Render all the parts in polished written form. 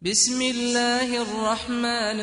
بسم الله الرحمن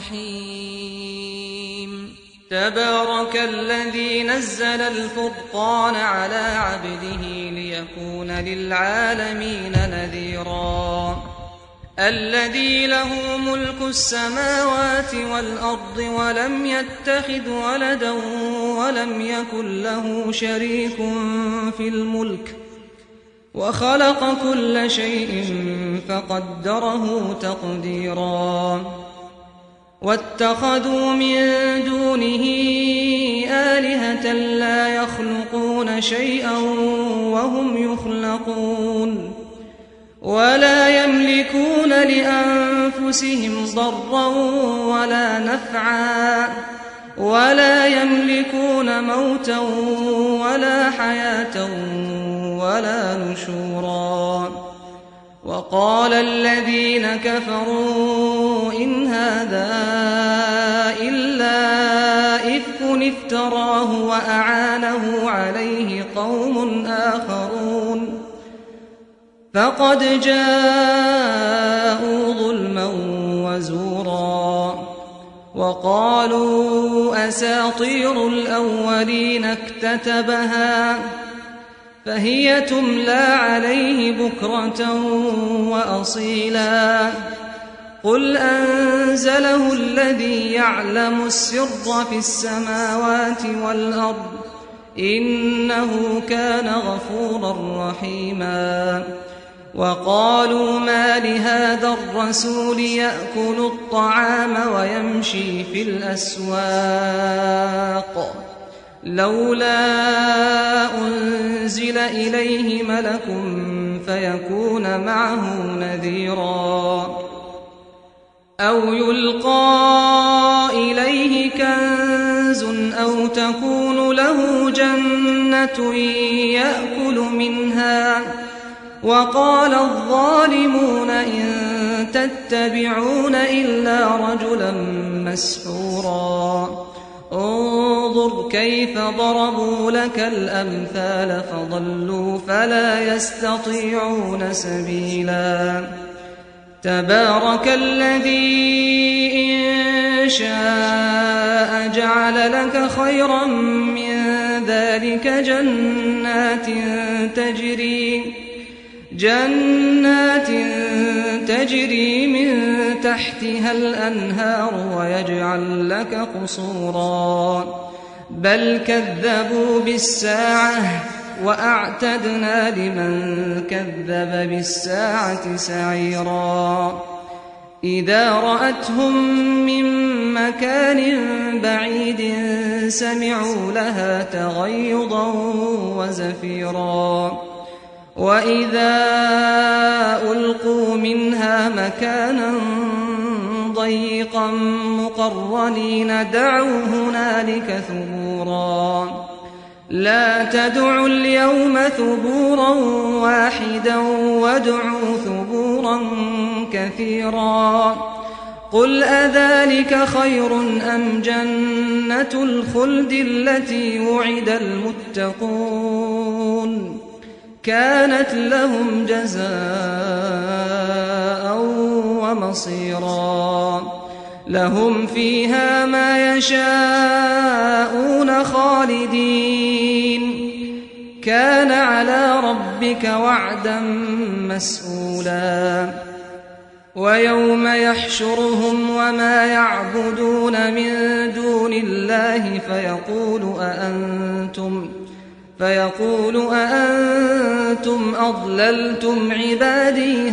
الرحيم تبارك الذي نزل الفرقان على عبده ليكون للعالمين نذيرا الذي له ملك السماوات والأرض ولم يتخذ ولدا ولم يكن له شريك في الملك وخلق كل شيء فقدره تقديرا واتخذوا من دونه آلهة لا يخلقون شيئا وهم يخلقون ولا يملكون لأنفسهم ضرا ولا نفعا ولا يملكون موتا ولا حياة ولا نشورا وقال الذين كفروا إن هذا إلا إفك افتراه وأعانه عليه قوم آخرون فقد جاءوا ظلما وزورا وقالوا أساطير الأولين اكتتبها فهي تملى عليه بكرة وأصيلا قل أنزله الذي يعلم السر في السماوات والأرض إنه كان غفورا رحيما وقالوا ما لهذا الرسول يأكل الطعام ويمشي في الأسواق لولا أنزل إليه ملك فيكون معه نذيرا أو يلقى إليه كنز أو تكون له جنة يأكل منها وقال الظالمون إن تتبعون إلا رجلا مسحورا انظر كيف ضربوا لك الأمثال فضلوا فلا يستطيعون سبيلا تبارك الذي إن شاء جعل لك خيرا من ذلك جنات تجري من تحتها الأنهار ويجعل لك قصورا بل كذبوا بالساعة وأعتدنا لمن كذب بالساعة سعيرا إذا رأتهم من مكان بعيد سمعوا لها تغيظا وزفيرا وإذا ألقوا منها مكانا ضيقا مقرنين دعوا هنالك ثبورا لا تدعوا اليوم ثبورا واحدا وادعوا ثبورا كثيرا قل أذلك خير أم جنة الخلد التي وعد المتقون كانت لهم جزاء ومصيرا لهم فيها ما يشاءون خالدين كان على ربك وعدا مسئولا ويوم يحشرهم وما يعبدون من دون الله فيقول أأنتم أضللتم عبادي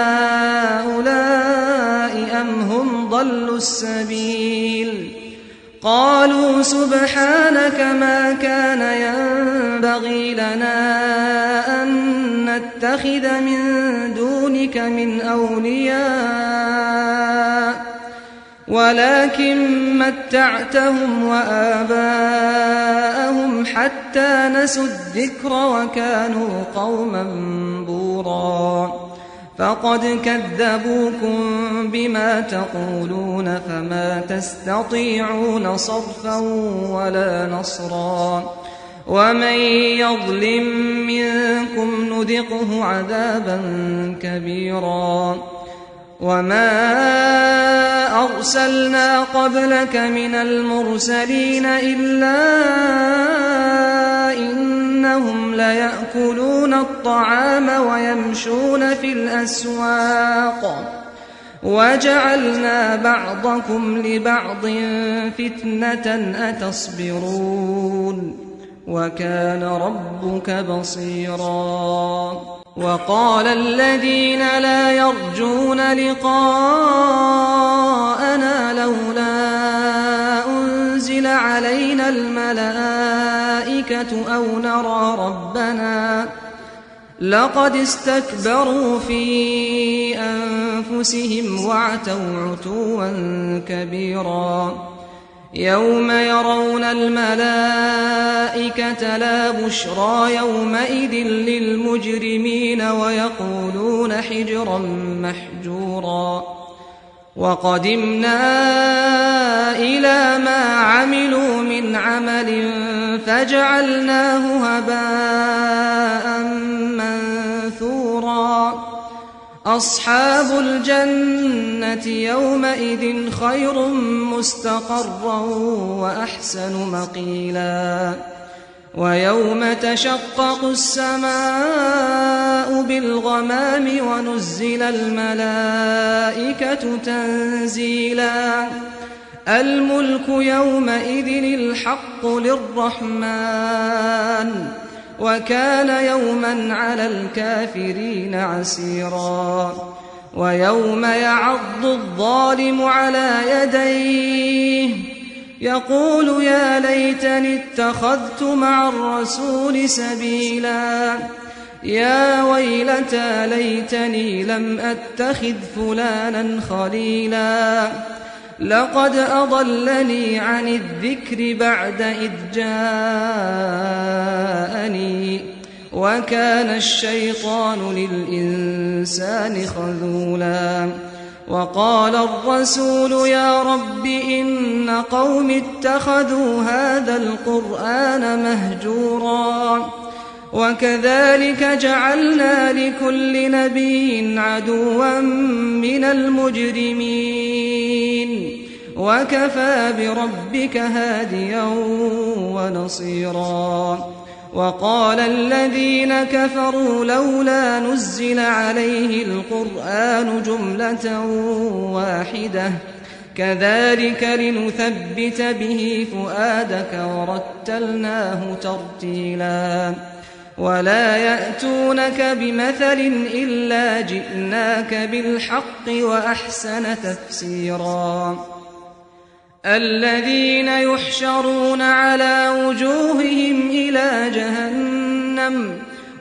هؤلاء أم هم ضلوا السبيل قالوا سبحانك ما كان ينبغي لنا أن نتخذ من دونك من أولياء ولكن متعتهم وآباءهم حتى نسوا الذكر وكانوا قوما بورا فقد كذبوكم بما تقولون فما تستطيعون صرفا ولا نصرا ومن يظلم منكم نذقه عذابا كبيرا وما أرسلنا قبلك من المرسلين إلا إنهم ليأكلون الطعام ويمشون في الأسواق وجعلنا بعضكم لبعض فتنة أتصبرون وكان ربك بصيرا وقال الذين لا يرجون لقاءنا لولا أنزل علينا الملائكة أو نرى ربنا لقد استكبروا في أنفسهم وعتوا عتوا كبيرا يوم يرون الملائكة لا بشرى يومئذ للمجرمين ويقولون حجرا محجورا وقدمنا إلى ما عملوا من عمل فجعلناه هباء منثورا أصحاب الجنة يومئذ خير مستقرا وأحسن مقيلا ويوم تشقق السماء بالغمام ونزل الملائكة تنزيلا الملك يومئذ الحق للرحمن وكان يوما على الكافرين عسيرا ويوم يعض الظالم على يديه يقول يا ليتني اتخذت مع الرسول سبيلا يا ويلتى ليتني لم أتخذ فلانا خليلا لقد أضلني عن الذكر بعد إذ جاءني وكان الشيطان للإنسان خذولا وقال الرسول يا رب إن قوم اتخذوا هذا القرآن مهجورا وكذلك جعلنا لكل نبي عدوا من المجرمين وكفى بربك هاديا ونصيرا وقال الذين كفروا لولا نزل عليه القرآن جملة واحدة كذلك لنثبت به فؤادك ورتلناه ترتيلا ولا يأتونك بمثل إلا جئناك بالحق وأحسن تفسيرا الذين يحشرون على وجوههم إلى جهنم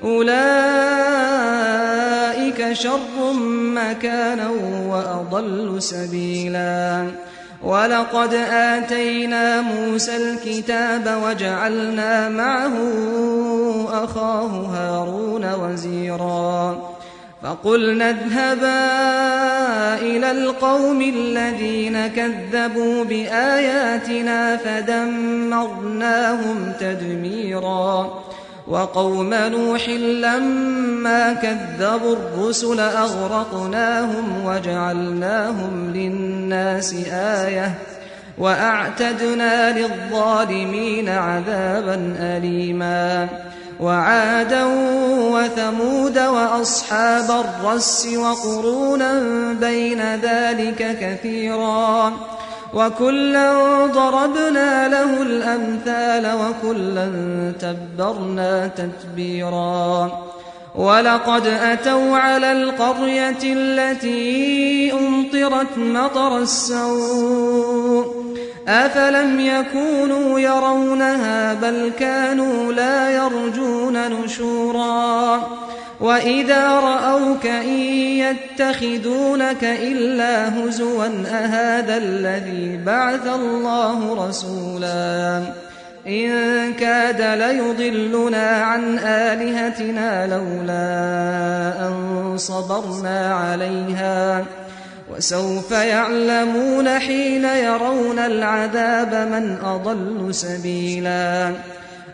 أولئك شر مكانا وأضل سبيلا ولقد آتينا موسى الكتاب وجعلنا معه أخاه هارون وزيرا فقلنا اذهبا إلى القوم الذين كذبوا بآياتنا فدمرناهم تدميرا وقوم نوح لما كذبوا الرسل أغرقناهم وجعلناهم للناس آية وأعتدنا للظالمين عذابا أليما وعادا وثمود وأصحاب الرس وقرونا بين ذلك كثيرا وكلا ضربنا له الأمثال وكلا تبرنا تتبيرا ولقد أتوا على القرية التي أمطرت مطر السوء أفلم يكونوا يرونها بل كانوا لا يرجون نشورا وإذا رأوك إن يتخذونك إلا هزوا أهذا الذي بعث الله رسولا إن كاد ليضلنا عن آلهتنا لولا أن صبرنا عليها وسوف يعلمون حين يرون العذاب من أضل سبيلا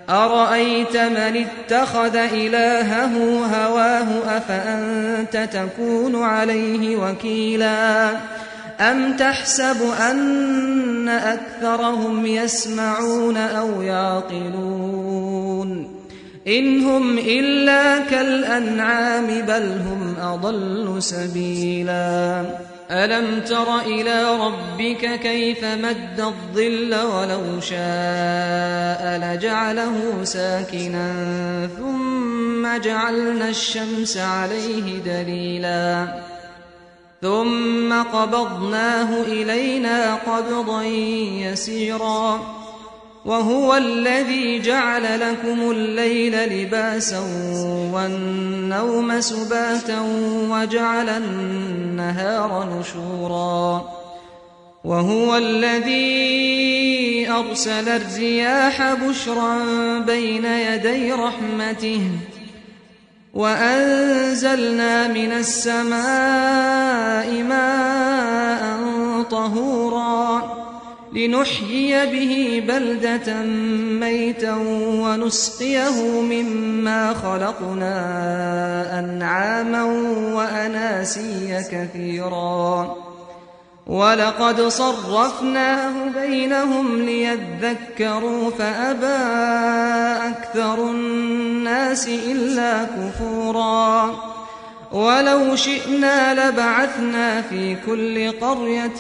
أرأيت من اتخذ إلهه هواه أفأنت تكون عليه وكيلا أم تحسب أن أكثرهم يسمعون أو يعقلون إن هم إلا كالأنعام بل هم أضل سبيلا ألم تر إلى ربك كيف مد الظل ولو شاء لجعله ساكنا ثم جعلنا الشمس عليه دليلا ثم قبضناه إلينا قبضا يسيرا وهو الذي جعل لكم الليل لباسا والنوم سباتا وجعل النهار نشورا وهو الذي أرسل الرياح بشرا بين يدي رحمته وأنزلنا من السماء ماء طهورا لنحيي به بلدة ميتا ونسقيه مما خلقنا أنعاما وأناسيا كثيرا ولقد صرفناه بينهم ليذكروا فأبى أكثر الناس إلا كفورا ولو شئنا لبعثنا في كل قرية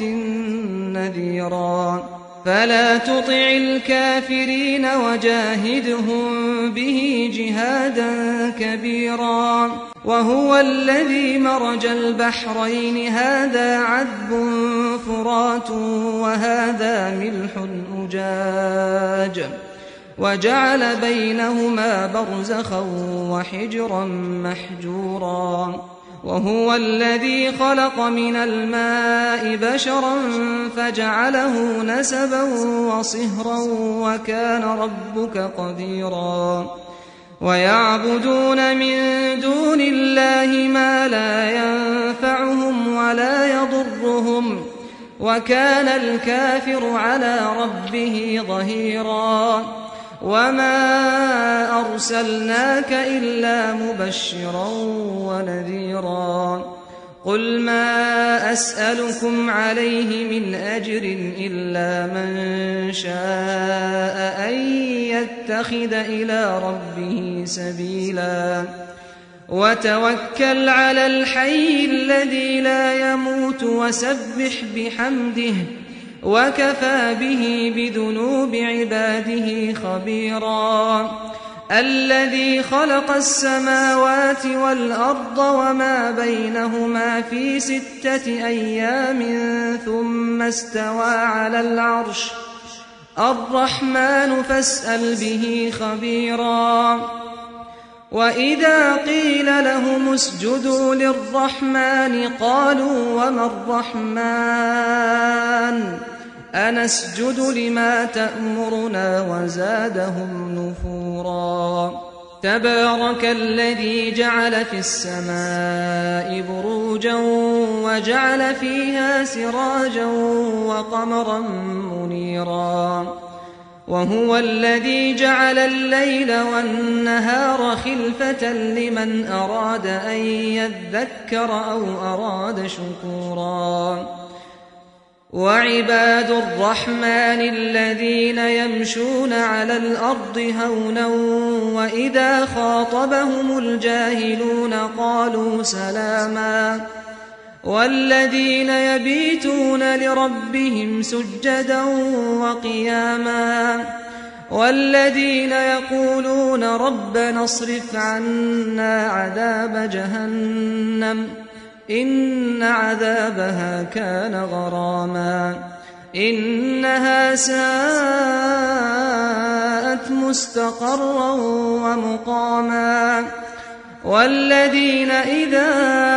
نذيرا فلا تطع الكافرين وجاهدهم به جهادا كبيرا وهو الذي مرج البحرين هذا عذب فرات وهذا ملح أجاج وجعل بينهما برزخا وحجرا محجورا وهو الذي خلق من الماء بشرا فجعله نسبا وصهرا وكان ربك قديرا ويعبدون من دون الله ما لا ينفعهم ولا يضرهم وكان الكافر على ربه ظهيرا وما أرسلناك إلا مبشرا ونذيرا قل ما أسألكم عليه من أجر إلا من شاء أن يتخذ إلى ربه سبيلا وتوكل على الحي الذي لا يموت وسبح بحمده وكفى به بذنوب عباده خبيرا الذي خلق السماوات والأرض وما بينهما في 6 أيام ثم استوى على العرش الرحمن فاسأل به خبيرا وإذا قيل لهم اسجدوا للرحمن قالوا وما الرحمن أنسجد لما تأمرنا وزادهم نفورا تبارك الذي جعل في السماء بروجا وجعل فيها سراجا وقمرا منيرا وهو الذي جعل الليل والنهار خلفة لمن أراد أن يذكر أو أراد شكورا وعباد الرحمن الذين يمشون على الأرض هونا وإذا خاطبهم الجاهلون قالوا سلاما والذين يبيتون لربهم سجدا وقياما والذين يقولون ربنا اصرف عنا عذاب جهنم إن عذابها كان غراما إنها ساءت مستقرا ومقاما والذين إذا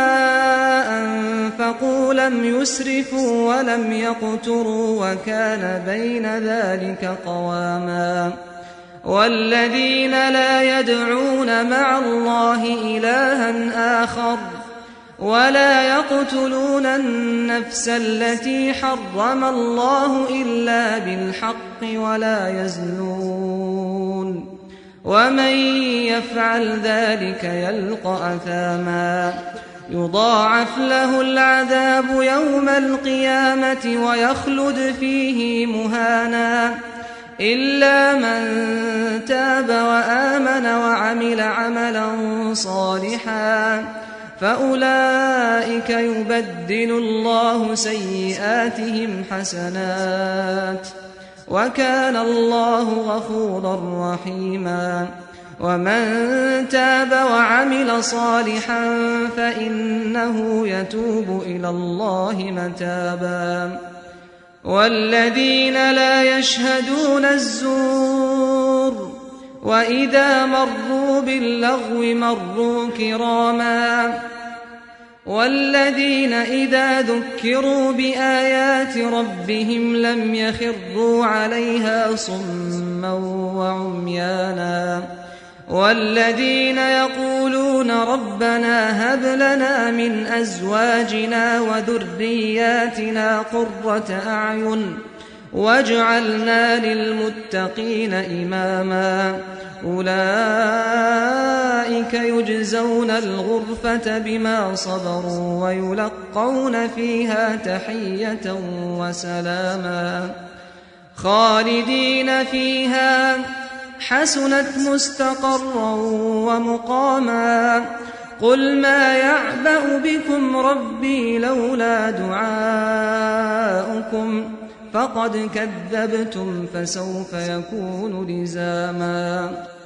أنفقوا لم يسرفوا ولم يقتروا وكان بين ذلك قواما والذين لا يدعون مع الله إلها آخر ولا يقتلون النفس التي حرم الله إلا بالحق ولا يزنون ومن يفعل ذلك يلقى أثاما يضاعف له العذاب يوم القيامة ويخلد فيه مهانا إلا من تاب وآمن وعمل عملا صالحا فأولئك يبدل الله سيئاتهم حسنات وكان الله غفورا رحيما ومن تاب وعمل صالحا فإنه يتوب إلى الله متابا والذين لا يشهدون الزور وإذا مروا باللغو مروا كراما والذين إذا ذكروا بآيات ربهم لم يخروا عليها صما وعميانا والذين يقولون ربنا هب لنا من أزواجنا وذرياتنا قرة أعين واجعلنا للمتقين إماما أولئك يجزون الغرفة بما صبروا ويلقون فيها تحية وسلاما خالدين فيها حسنت مستقرا ومقاما قل ما يعبأ بكم ربي لولا دعاؤكم فقد كذبتم فسوف يكون لزاما